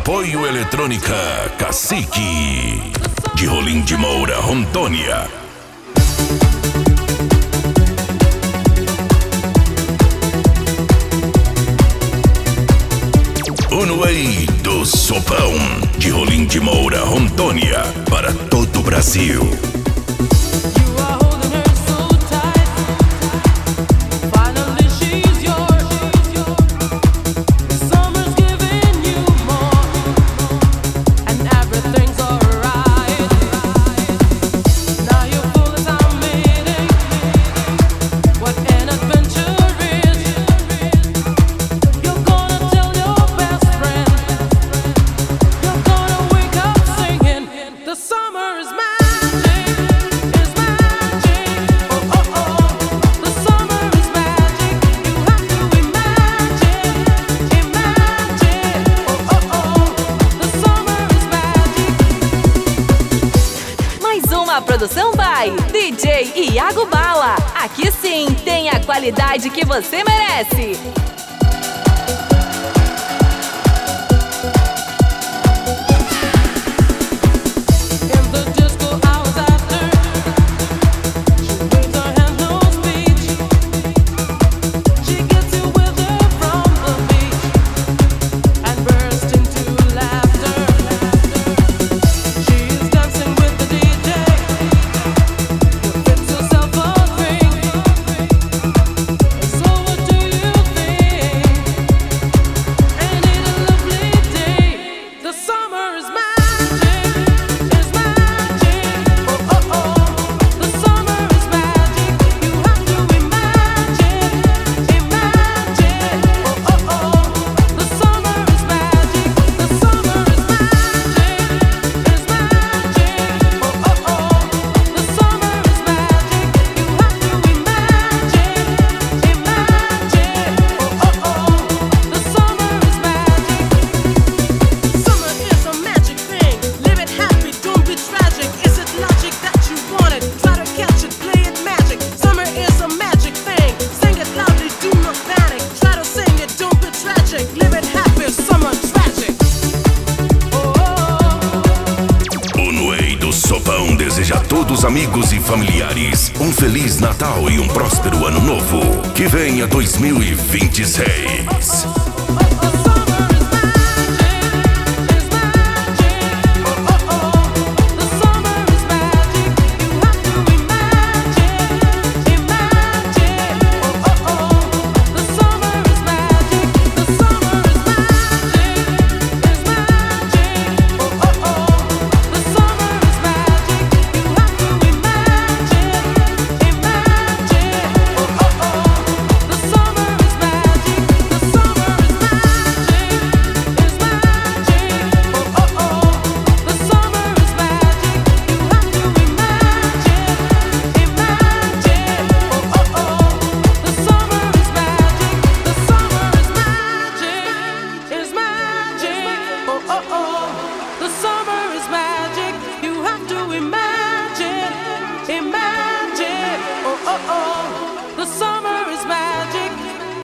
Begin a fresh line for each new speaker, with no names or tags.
Apoio Eletrônica Cacique, de Rolim de Moura, Rondônia. Unway do Sopão, de Rolim de Moura, Rondônia, para todo o Brasil.
A produção by DJ Iago Bala. Aqui sim tem a qualidade que você merece.
Deseja a todos os amigos e familiares um Feliz Natal e um próspero Ano Novo. Que venha 2026.